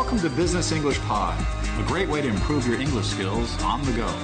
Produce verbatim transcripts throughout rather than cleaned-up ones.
Welcome to Business English Pod, a great way to improve your English skills on the go.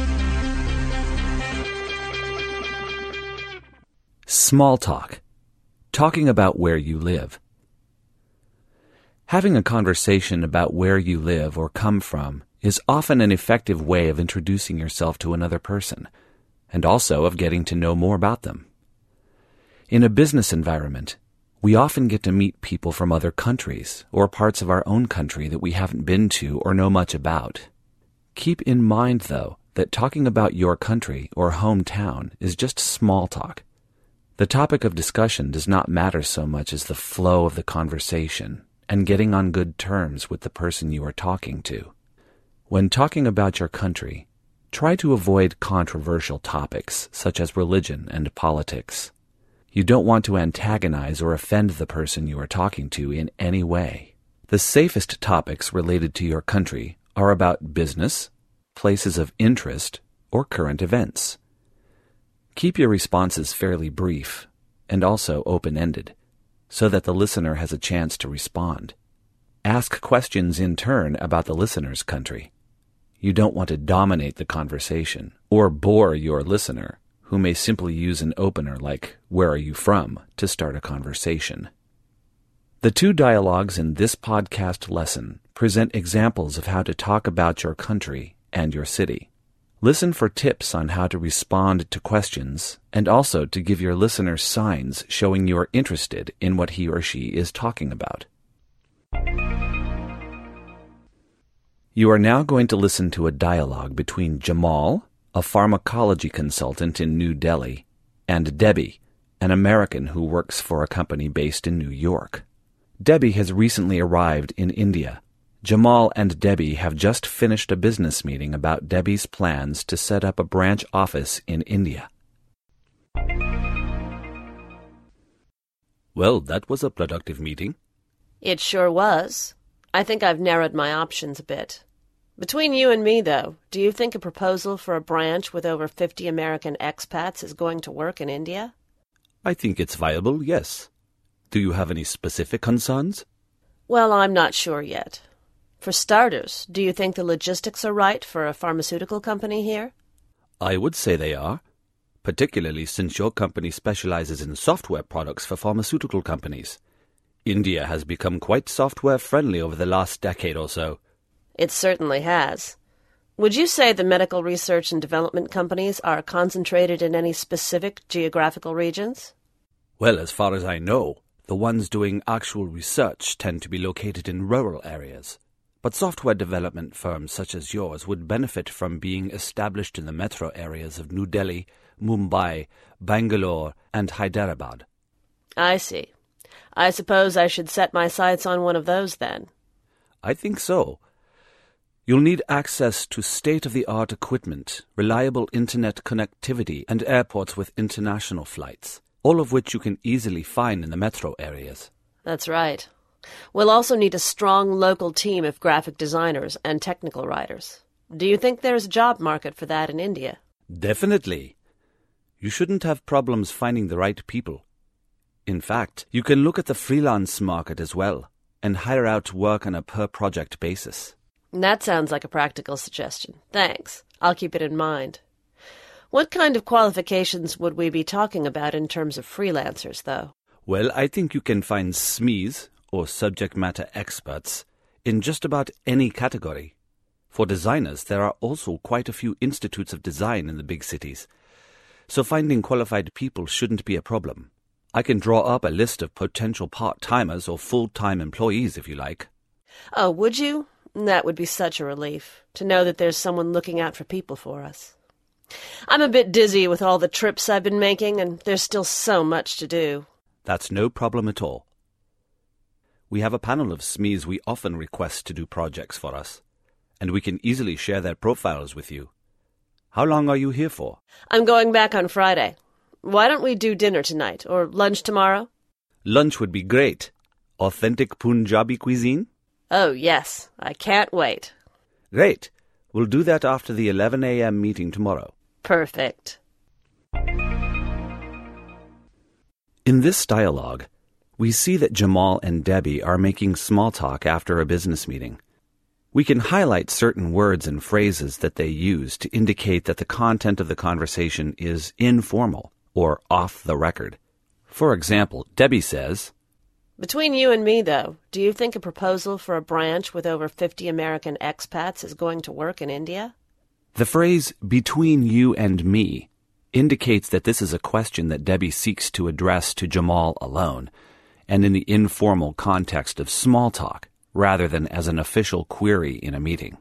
Small talk. Talking about where you live. Having a conversation about where you live or come from is often an effective way of introducing yourself to another person, and also of getting to know more about them. In a business environment, we often get to meet people from other countries or parts of our own country that we haven't been to or know much about. Keep in mind, though, that talking about your country or hometown is just small talk. The topic of discussion does not matter so much as the flow of the conversation and getting on good terms with the person you are talking to. When talking about your country, try to avoid controversial topics such as religion and politics. You don't want to antagonize or offend the person you are talking to in any way. The safest topics related to your country are about business, places of interest, or current events. Keep your responses fairly brief and also open-ended, so that the listener has a chance to respond. Ask questions in turn about the listener's country. You don't want to dominate the conversation or bore your listener, who may simply use an opener like, "Where are you from?" to start a conversation. The two dialogues in this podcast lesson present examples of how to talk about your country and your city. Listen for tips on how to respond to questions and also to give your listener signs showing you are interested in what he or she is talking about. You are now going to listen to a dialogue between Jamal, a pharmacology consultant in New Delhi, and Debbie, an American who works for a company based in New York. Debbie has recently arrived in India. Jamal and Debbie have just finished a business meeting about Debbie's plans to set up a branch office in India. Well, that was a productive meeting. It sure was. I think I've narrowed my options a bit. Between you and me, though, do you think a proposal for a branch with over fifty American expats is going to work in India? I think it's viable, yes. Do you have any specific concerns? Well, I'm not sure yet. For starters, do you think the logistics are right for a pharmaceutical company here? I would say they are, particularly since your company specializes in software products for pharmaceutical companies. India has become quite software-friendly over the last decade or so. It certainly has. Would you say the medical research and development companies are concentrated in any specific geographical regions? Well, as far as I know, the ones doing actual research tend to be located in rural areas. But software development firms such as yours would benefit from being established in the metro areas of New Delhi, Mumbai, Bangalore, and Hyderabad. I see. I suppose I should set my sights on one of those then. I think so. You'll need access to state-of-the-art equipment, reliable internet connectivity, and airports with international flights, all of which you can easily find in the metro areas. That's right. We'll also need a strong local team of graphic designers and technical writers. Do you think there's a job market for that in India? Definitely. You shouldn't have problems finding the right people. In fact, you can look at the freelance market as well and hire out work on a per-project basis. That sounds like a practical suggestion. Thanks. I'll keep it in mind. What kind of qualifications would we be talking about in terms of freelancers, though? Well, I think you can find S M Es, or subject matter experts, in just about any category. For designers, there are also quite a few institutes of design in the big cities, so finding qualified people shouldn't be a problem. I can draw up a list of potential part-timers or full-time employees if you like. Oh, would you? That would be such a relief, to know that there's someone looking out for people for us. I'm a bit dizzy with all the trips I've been making, and there's still so much to do. That's no problem at all. We have a panel of S M Es we often request to do projects for us, and we can easily share their profiles with you. How long are you here for? I'm going back on Friday. Why don't we do dinner tonight, or lunch tomorrow? Lunch would be great. Authentic Punjabi cuisine? Oh, yes. I can't wait. Great. We'll do that after the eleven a.m. meeting tomorrow. Perfect. In this dialogue, We see that Jamal and Debbie are making small talk after a business meeting. We can highlight certain words and phrases that they use to indicate that the content of the conversation is informal or off the record. For example, Debbie says, "Between you and me, though, do you think a proposal for a branch with over fifty American expats is going to work in India?" The phrase, "between you and me," indicates that this is a question that Debbie seeks to address to Jamal alone, and in the informal context of small talk, rather than as an official query in a meeting.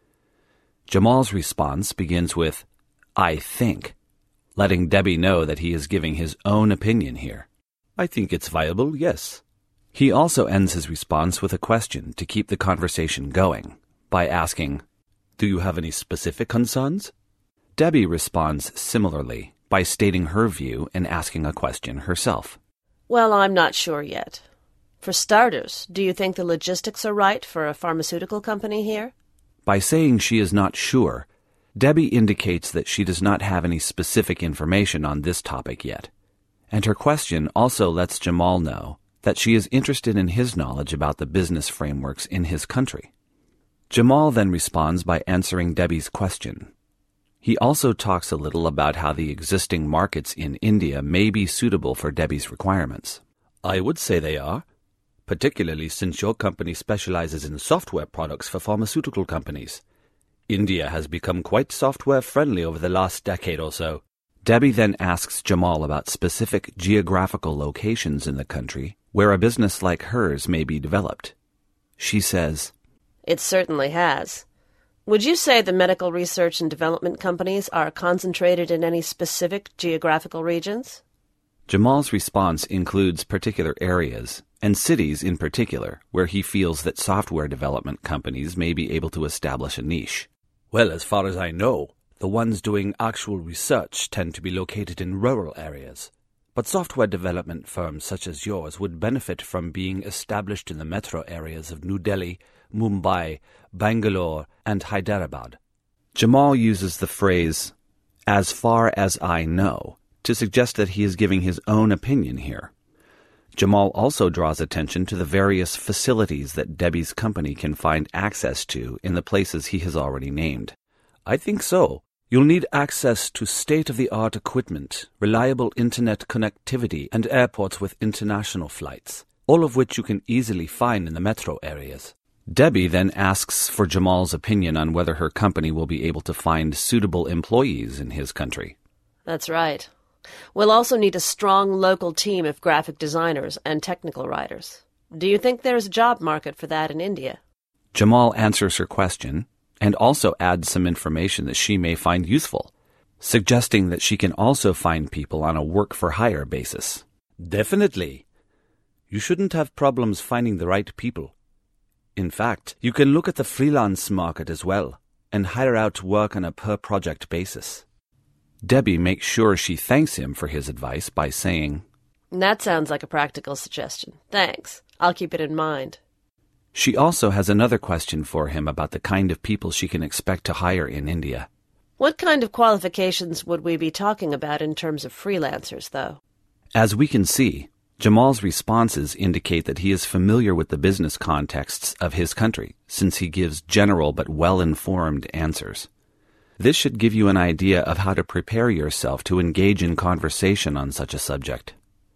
Jamal's response begins with, "I think," letting Debbie know that he is giving his own opinion here. "I think it's viable, yes." He also ends his response with a question to keep the conversation going, by asking, "Do you have any specific concerns?" Debbie responds similarly by stating her view and asking a question herself. "Well, I'm not sure yet. For starters, do you think the logistics are right for a pharmaceutical company here?" By saying she is not sure, Debbie indicates that she does not have any specific information on this topic yet, and her question also lets Jamal know that she is interested in his knowledge about the business frameworks in his country. Jamal then responds by answering Debbie's question. He also talks a little about how the existing markets in India may be suitable for Debbie's requirements. "I would say they are, particularly since your company specializes in software products for pharmaceutical companies. India has become quite software-friendly over the last decade or so." Debbie then asks Jamal about specific geographical locations in the country where a business like hers may be developed. She says, "It certainly has. Would you say the medical research and development companies are concentrated in any specific geographical regions?" Jamal's response includes particular areas, and cities in particular, where he feels that software development companies may be able to establish a niche. "Well, as far as I know, the ones doing actual research tend to be located in rural areas. But software development firms such as yours would benefit from being established in the metro areas of New Delhi, Mumbai, Bangalore, and Hyderabad." Jamal uses the phrase, "as far as I know," to suggest that he is giving his own opinion here. Jamal also draws attention to the various facilities that Debbie's company can find access to in the places he has already named. "I think so. You'll need access to state-of-the-art equipment, reliable internet connectivity, and airports with international flights, all of which you can easily find in the metro areas." Debbie then asks for Jamal's opinion on whether her company will be able to find suitable employees in his country. "That's right. We'll also need a strong local team of graphic designers and technical writers. Do you think there's a job market for that in India?" Jamal answers her question and also adds some information that she may find useful, suggesting that she can also find people on a work-for-hire basis. "Definitely. You shouldn't have problems finding the right people. In fact, you can look at the freelance market as well and hire out work on a per-project basis." Debbie makes sure she thanks him for his advice by saying, "That sounds like a practical suggestion. Thanks. I'll keep it in mind." She also has another question for him about the kind of people she can expect to hire in India. "What kind of qualifications would we be talking about in terms of freelancers, though?" As we can see, Jamal's responses indicate that he is familiar with the business contexts of his country, since he gives general but well-informed answers. This should give you an idea of how to prepare yourself to engage in conversation on such a subject.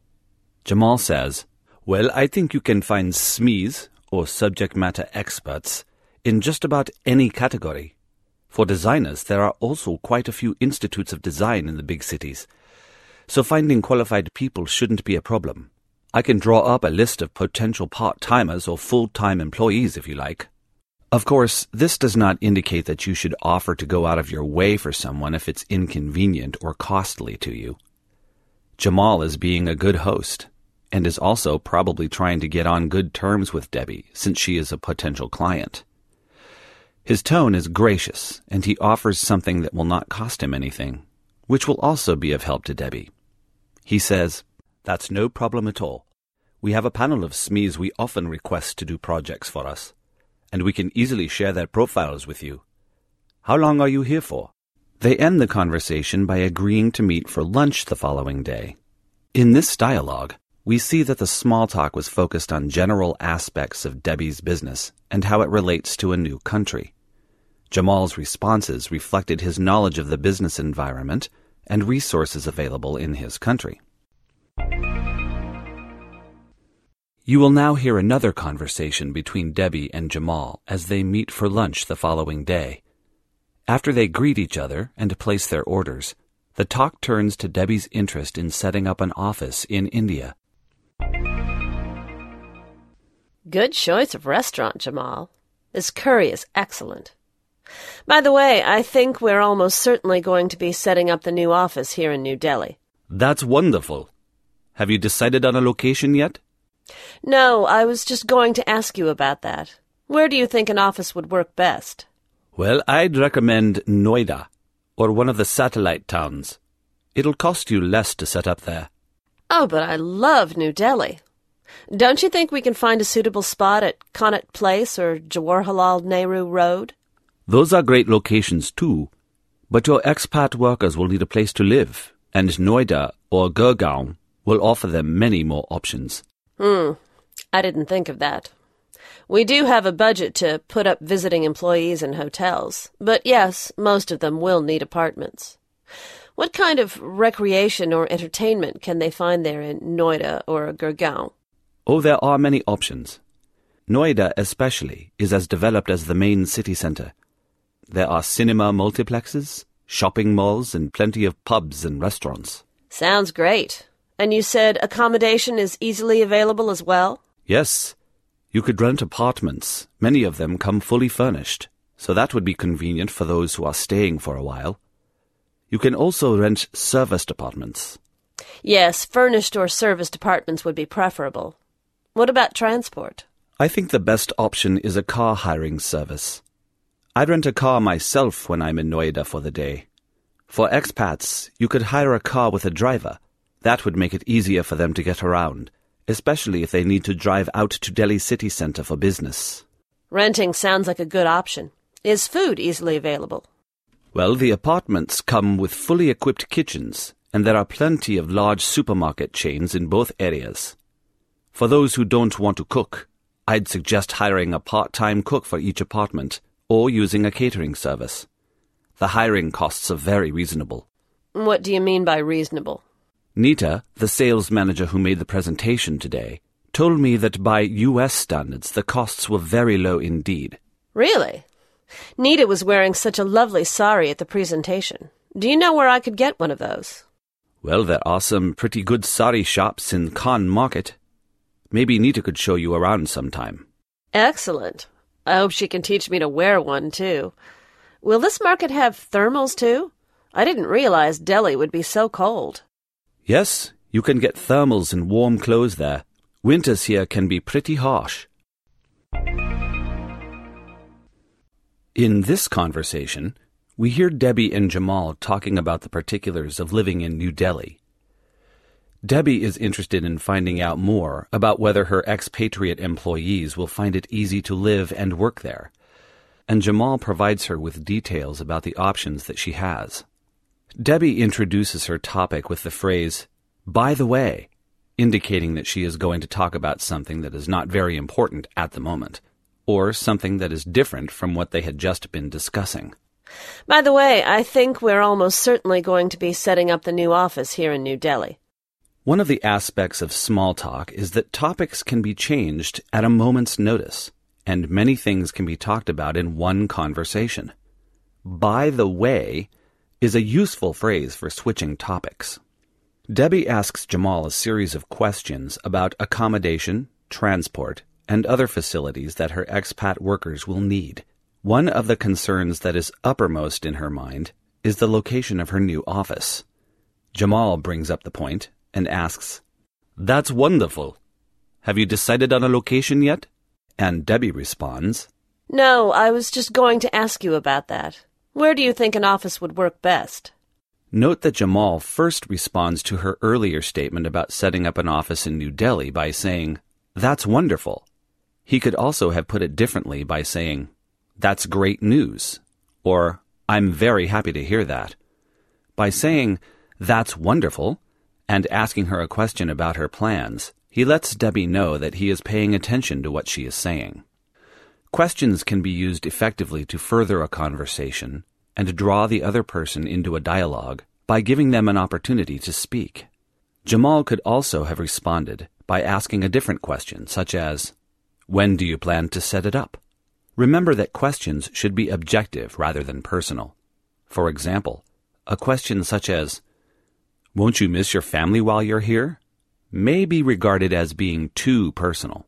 Jamal says, "Well, I think you can find S M Es, or subject matter experts, in just about any category. For designers, there are also quite a few institutes of design in the big cities, so finding qualified people shouldn't be a problem. I can draw up a list of potential part-timers or full-time employees if you like." Of course, this does not indicate that you should offer to go out of your way for someone if it's inconvenient or costly to you. Jamal is being a good host, and is also probably trying to get on good terms with Debbie since she is a potential client. His tone is gracious, and he offers something that will not cost him anything, which will also be of help to Debbie. He says, "That's no problem at all. We have a panel of S M Es we often request to do projects for us, and we can easily share their profiles with you. How long are you here for?" They end the conversation by agreeing to meet for lunch the following day. In this dialogue, we see that the small talk was focused on general aspects of Debbie's business and how it relates to a new country. Jamal's responses reflected his knowledge of the business environment and resources available in his country. You will now hear another conversation between Debbie and Jamal as they meet for lunch the following day. After they greet each other and place their orders, the talk turns to Debbie's interest in setting up an office in India. Good choice of restaurant, Jamal. This curry is excellent. By the way, I think we're almost certainly going to be setting up the new office here in New Delhi. That's wonderful. Have you decided on a location yet? No, I was just going to ask you about that. Where do you think an office would work best? Well, I'd recommend Noida, or one of the satellite towns. It'll cost you less to set up there. Oh, but I love New Delhi. Don't you think we can find a suitable spot at Connaught Place or Jawaharlal Nehru Road? Those are great locations too, but your expat workers will need a place to live, and Noida or Gurgaon will offer them many more options. Hmm, I didn't think of that. We do have a budget to put up visiting employees in hotels, but yes, most of them will need apartments. What kind of recreation or entertainment can they find there in Noida or Gurgaon? Oh, there are many options. Noida especially is as developed as the main city center. There are cinema multiplexes, shopping malls, and plenty of pubs and restaurants. Sounds great. And you said accommodation is easily available as well? Yes. You could rent apartments. Many of them come fully furnished, so that would be convenient for those who are staying for a while. You can also rent serviced apartments. Yes, furnished or serviced apartments would be preferable. What about transport? I think the best option is a car hiring service. I'd rent a car myself when I'm in Noida for the day. For expats, you could hire a car with a driver. That would make it easier for them to get around, especially if they need to drive out to Delhi city centre for business. Renting sounds like a good option. Is food easily available? Well, the apartments come with fully equipped kitchens, and there are plenty of large supermarket chains in both areas. For those who don't want to cook, I'd suggest hiring a part-time cook for each apartment, or using a catering service. The hiring costs are very reasonable. What do you mean by reasonable? Nita, the sales manager who made the presentation today, told me that by U S standards the costs were very low indeed. Really? Nita was wearing such a lovely sari at the presentation. Do you know where I could get one of those? Well, there are some pretty good sari shops in Khan Market. Maybe Nita could show you around sometime. Excellent. I hope she can teach me to wear one, too. Will this market have thermals, too? I didn't realize Delhi would be so cold. Yes, you can get thermals and warm clothes there. Winters here can be pretty harsh. In this conversation, we hear Debbie and Jamal talking about the particulars of living in New Delhi. Debbie is interested in finding out more about whether her expatriate employees will find it easy to live and work there, and Jamal provides her with details about the options that she has. Debbie introduces her topic with the phrase, "by the way," indicating that she is going to talk about something that is not very important at the moment, or something that is different from what they had just been discussing. By the way, I think we're almost certainly going to be setting up the new office here in New Delhi. One of the aspects of small talk is that topics can be changed at a moment's notice, and many things can be talked about in one conversation. By the way is a useful phrase for switching topics. Debbie asks Jamal a series of questions about accommodation, transport, and other facilities that her expat workers will need. One of the concerns that is uppermost in her mind is the location of her new office. Jamal brings up the point and asks, "That's wonderful. Have you decided on a location yet?" And Debbie responds, No, I was just going to ask you about that. Where do you think an office would work best? Note that Jamal first responds to her earlier statement about setting up an office in New Delhi by saying, "That's wonderful." He could also have put it differently by saying, "That's great news," or "I'm very happy to hear that." By saying, "That's wonderful," and asking her a question about her plans, He lets Debbie know that he is paying attention to what she is saying. Questions can be used effectively to further a conversation and to draw the other person into a dialogue by giving them an opportunity to speak. Jamal could also have responded by asking a different question, such as, "When do you plan to set it up?" Remember that questions should be objective rather than personal. For example, a question such as, "Won't you miss your family while you're here?" may be regarded as being too personal.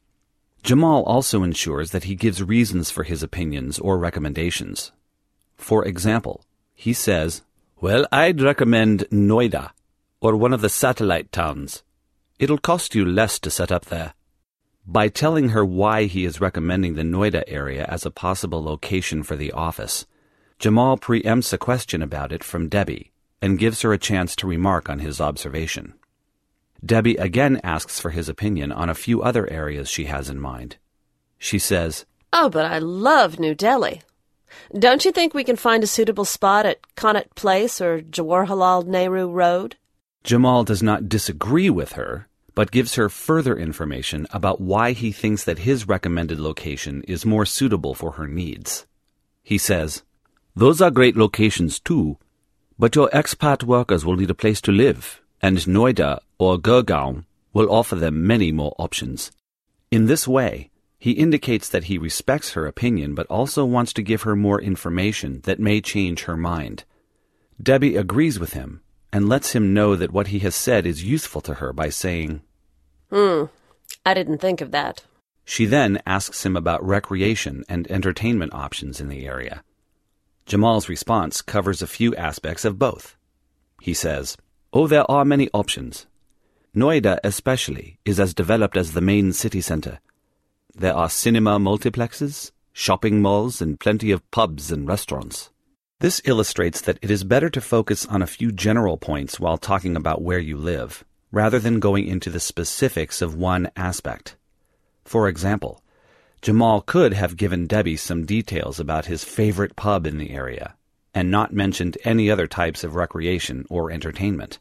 Jamal also ensures that he gives reasons for his opinions or recommendations. For example, he says, "Well, I'd recommend Noida, or one of the satellite towns. It'll cost you less to set up there." By telling her why he is recommending the Noida area as a possible location for the office, Jamal preempts a question about it from Debbie and gives her a chance to remark on his observation. Debbie again asks for his opinion on a few other areas she has in mind. She says, "Oh, but I love New Delhi. Don't you think we can find a suitable spot at Connaught Place or Jawaharlal Nehru Road?" Jamal does not disagree with her, but gives her further information about why he thinks that his recommended location is more suitable for her needs. He says, "Those are great locations too, but your expat workers will need a place to live, and Noida or Gurgaon will offer them many more options." In this way, he indicates that he respects her opinion but also wants to give her more information that may change her mind. Debbie agrees with him and lets him know that what he has said is useful to her by saying, Hmm, I didn't think of that. She then asks him about recreation and entertainment options in the area. Jamal's response covers a few aspects of both. He says, "Oh, there are many options. Noida especially is as developed as the main city center. There are cinema multiplexes, shopping malls, and plenty of pubs and restaurants." This illustrates that it is better to focus on a few general points while talking about where you live, rather than going into the specifics of one aspect. For example, Jamal could have given Debbie some details about his favorite pub in the area, and not mentioned any other types of recreation or entertainment.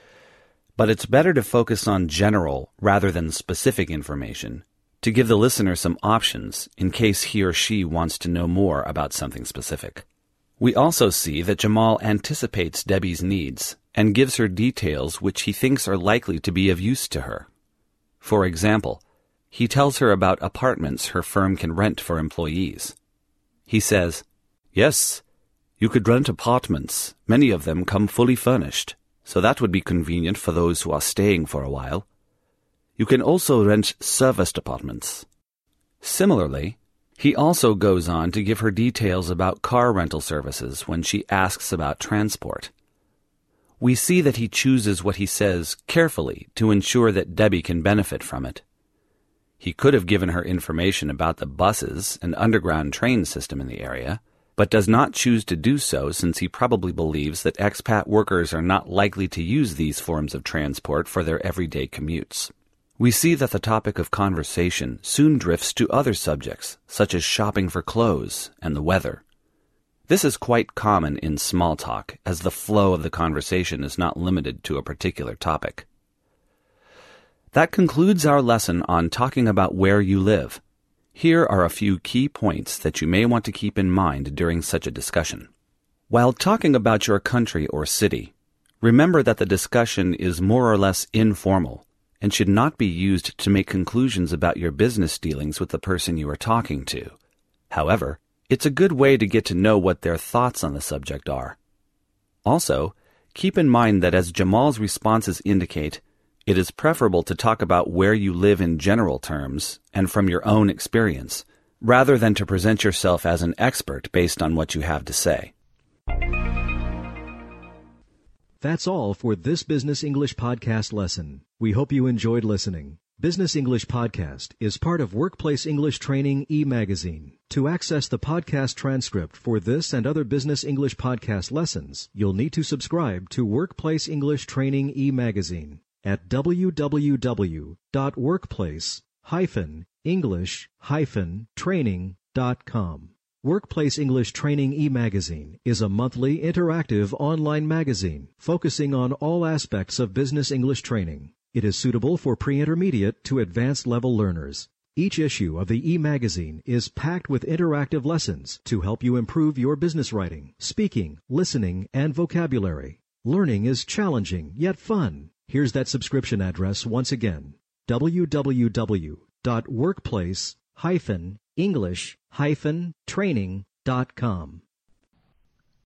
But it's better to focus on general rather than specific information, to give the listener some options in case he or she wants to know more about something specific. We also see that Jamal anticipates Debbie's needs and gives her details which he thinks are likely to be of use to her. For example, he tells her about apartments her firm can rent for employees. He says, "Yes, you could rent apartments. Many of them come fully furnished, so that would be convenient for those who are staying for a while. You can also rent serviced apartments." Similarly, he also goes on to give her details about car rental services when she asks about transport. We see that he chooses what he says carefully to ensure that Debbie can benefit from it. He could have given her information about the buses and underground train system in the area, but does not choose to do so since he probably believes that expat workers are not likely to use these forms of transport for their everyday commutes. We see that the topic of conversation soon drifts to other subjects, such as shopping for clothes and the weather. This is quite common in small talk, as the flow of the conversation is not limited to a particular topic. That concludes our lesson on talking about where you live. Here are a few key points that you may want to keep in mind during such a discussion. While talking about your country or city, remember that the discussion is more or less informal and should not be used to make conclusions about your business dealings with the person you are talking to. However, it's a good way to get to know what their thoughts on the subject are. Also, keep in mind that as Jamal's responses indicate, it is preferable to talk about where you live in general terms and from your own experience, rather than to present yourself as an expert based on what you have to say. That's all for this Business English Podcast lesson. We hope you enjoyed listening. Business English Podcast is part of Workplace English Training e-magazine. To access the podcast transcript for this and other Business English Podcast lessons, you'll need to subscribe to Workplace English Training e-magazine at w w w dot workplace dash english dash training dot com. Workplace English Training e-magazine is a monthly interactive online magazine focusing on all aspects of business English training. It is suitable for pre-intermediate to advanced level learners. Each issue of the e-magazine is packed with interactive lessons to help you improve your business writing, speaking, listening, and vocabulary. Learning is challenging yet fun. Here's that subscription address once again: w w w dot workplace dash english dash training dot com.